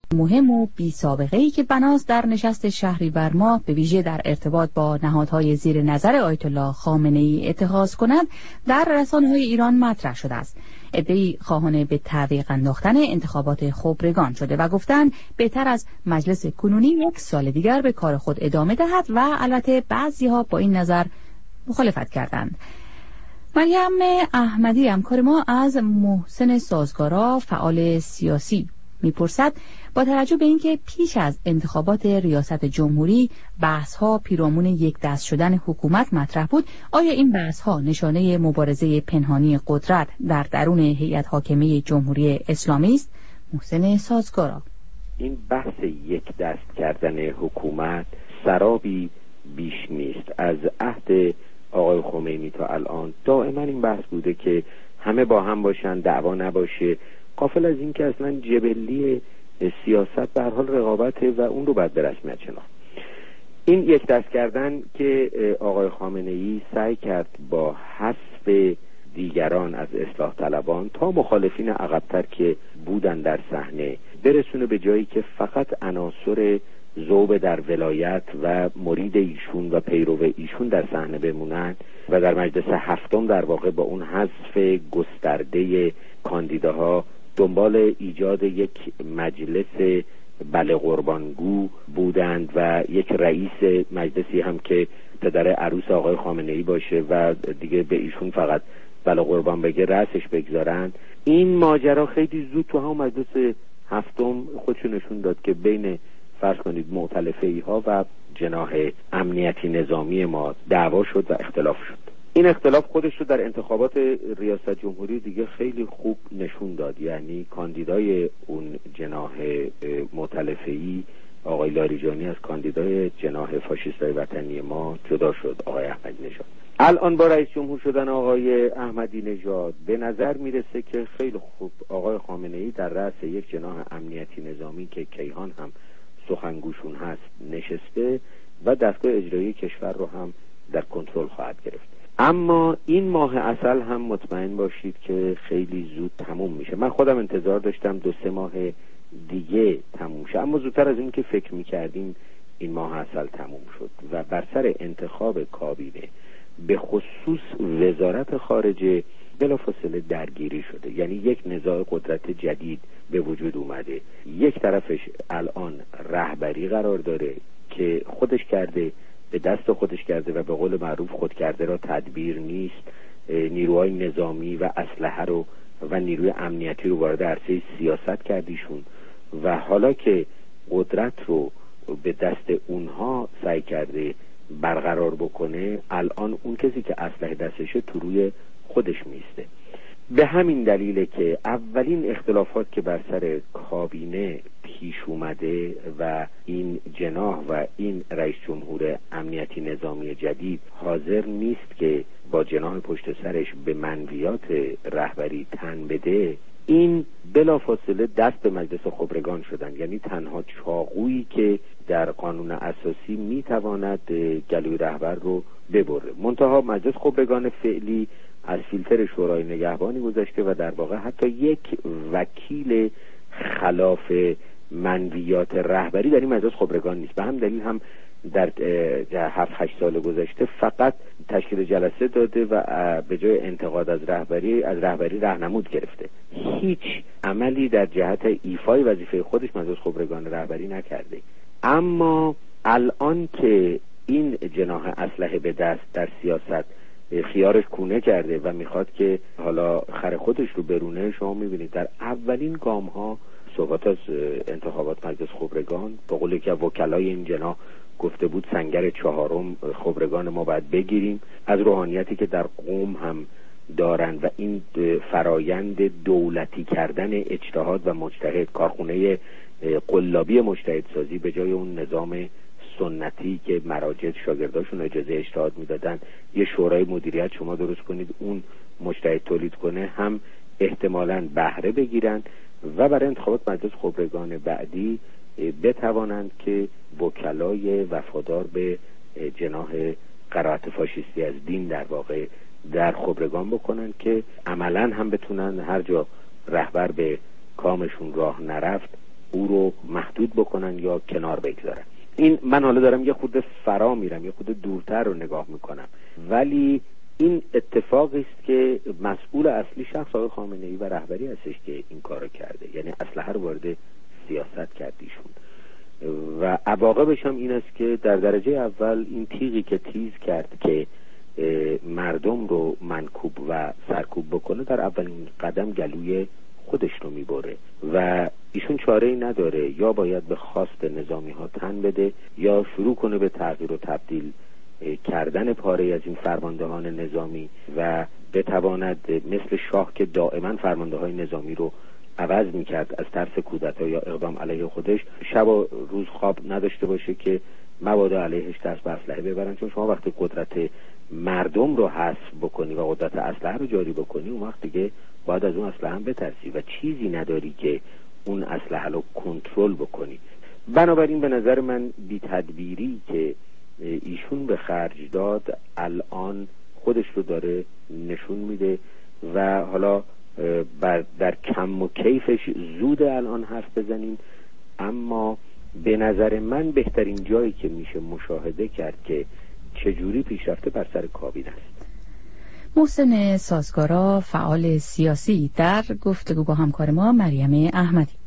مهم و بی سابقه‌ای که بناست در نشست شهریور ماه به ویژه در ارتباط با نهادهای زیر نظر آیت الله خامنه‌ای اتخاذ کند در رسانه‌های ایران مطرح شده است. عده‌ای خواهان به تعویق انداختن انتخابات خبرگان شده و گفتند بهتر از مجلس کنونی 1 سال دیگر به کار خود ادامه دهد و البته بعضی‌ها با این نظر مخالفت کردند. مریم احمدی همکار ما از محسن سازگارا فعال سیاسی میپرسد با توجه به اینکه پیش از انتخابات ریاست جمهوری بحث‌ها پیرامون یک دست شدن حکومت مطرح بود، آیا این بحث‌ها نشانه مبارزه پنهانی قدرت در درون هیئت حاکمه جمهوری اسلامی است؟ محسن سازگارا: این بحث یک دست کردن حکومت سرابی بیش نیست. از عهد آقای خمینی تا الان دائما این بحث بوده که همه با هم باشن، دعوا نباشه، غافل از این که اصلا جبلی سیاست به هر حال رقابته و اون رو باید به رسمیت شناخت. این یک دست کردن که آقای خامنه‌ای سعی کرد با حذف دیگران از اصلاح طلبان تا مخالفین عقب‌تر که بودن در صحنه برسونه به جایی که فقط عناصر ذوب در ولایت و مرید ایشون و پیرو ایشون در صحنه بمونن و در مجلس هفتم در واقع با اون حذف گسترده کاندیداها دنبال ایجاد یک مجلس بله قربانگو بودند و یک رئیس مجلسی هم که پدر عروس آقای خامنه‌ای باشه و دیگه به ایشون فقط بله قربان بگه رأسش بگذارن. این ماجرا خیلی زود تو هم مجلس هفتم خودشو نشون داد که بین فرض کنید مؤتلفه‌ای ها و جناح امنیتی نظامی ما دعوا شد و اختلاف شد. این اختلاف خودش رو در انتخابات ریاست جمهوری دیگه خیلی خوب نشون داد. یعنی کاندیدای اون جناح مؤتلفه‌ای آقای لاریجانی از کاندیدای جناح فاشیستای وطنی ما جدا شد، آقای احمدی نژاد. الان با رئیس جمهور شدن آقای احمدی نژاد به نظر میرسه که خیلی خوب آقای خامنه‌ای در رأس یک جناح امنیتی نظامی که کیهان هم سخنگوشون هست نشسته و دستگاه اجرایی کشور رو هم در کنترل خواهد گرفت. اما این ماه عسل هم مطمئن باشید که خیلی زود تموم میشه. من خودم انتظار داشتم 2-3 ماه دیگه تموم شه، اما زودتر از این که فکر میکردیم این ماه عسل تموم شد و بر سر انتخاب کابینه به خصوص وزارت خارجه بلافاصله درگیری شده. یعنی یک نزاع قدرت جدید به وجود اومده. یک طرفش الان رهبری قرار داره که خودش کرده، به دست خودش کرده و به قول معروف خود کرده را تدبیر نیست. نیروهای نظامی و اسلحه رو و نیروی امنیتی رو وارد عرصه سیاست کردیشون و حالا که قدرت رو به دست اونها سعی کرده برقرار بکنه، الان اون کسی که اسلحه دستشه تو روی خودش میسته. به همین دلیله که اولین اختلافات که بر سر کابینه پیش اومده و این جناح و این رئیس جمهور امنیتی نظامی جدید حاضر نیست که با جناح پشت سرش به منویات رهبری تن بده، این بلافاصله دست به مجلس خبرگان شدن. یعنی تنها چاقویی که در قانون اساسی میتواند گلوی رهبر رو ببره. منتها مجلس خبرگان فعلی از فیلتر شورای نگهبانی گذشته و در واقع حتی یک وکیل خلاف منویات رهبری در این مجلس خبرگان نیست. به هم دلیل هم در 7-8 سال گذشته فقط تشکیل جلسه داده و به جای انتقاد از رهبری راهنمود گرفته. هیچ عملی در جهت ایفای وظیفه خودش مجلس خبرگان رهبری نکرده. اما الان که این جناح اسلحه به دست در سیاست خیارش کونه کرده و میخواد که حالا خر خودش رو برونه، شما میبینید در اولین گام ها صحبت از انتخابات مجلس خبرگان به قولی که وکلای این جناح گفته بود سنگر 4 خبرگان ما باید بگیریم، از روحانیتی که در قوم هم دارند و این فرایند دولتی کردن اجتهاد و مجتهد، کارخونه قلابی مجتهد سازی به جای اون نظام سنتی که مراجع شاگرداشون اجازه اجتهاد میدادن، یه شورای مدیریت شما درست کنید اون مجتهد تولید کنه، هم احتمالاً بهره بگیرن و برای انتخابات مجلس خبرگان بعدی بتوانند که وکلای وفادار به جناح قرائت فاشیستی از دین در واقع در خبرگان بکنن که عملاً هم بتونن هر جا رهبر به کامشون راه نرفت او رو محدود بکنن یا کنار بگذارن. این من حالا دارم یه خود فرا میرم، یه خود دورتر رو نگاه میکنم، ولی این اتفاقی است که مسئول اصلی شخص آقای خامنه‌ای و رهبری هستش که این کارو کرده، یعنی اسلحه رو وارد سیاست کردیشون و عواقبش هم این است که در درجه اول این تیغی که تیز کرد که مردم رو منکوب و سرکوب بکنه، در اولین قدم گلوی خودش رو میبره و ایشون چاره‌ای نداره، یا باید به خواست نظامی ها تن بده یا شروع کنه به تغییر و تبدیل کردن پاره از این فرماندهان نظامی و بتواند مثل شاه که دائما فرمانده های نظامی رو عوض میکرد از ترس کودتا یا اقدام علیه خودش، شب و روز خواب نداشته باشه که مبادا علیهش دست به اسلحه ببرن. چون شما وقتی قدرت مردم رو حذف بکنی و قدرت اسلحه رو جاری بکنی، اون وقت دیگه باید از اون اسلحه هم بترسی و چیزی نداری که اون اسلحه رو کنترل بکنی. بنابراین به نظر من بی تدبیری که ایشون به خرج داد الان خودش رو داره نشون میده و حالا در کم و کیفش زود الان حرف بزنیم، اما به نظر من بهترین جایی که میشه مشاهده کرد که چجوری پیشرفته بر سر کابین است. محسن سازگارا، فعال سیاسی، در گفتگو با همکار ما مریم احمدی.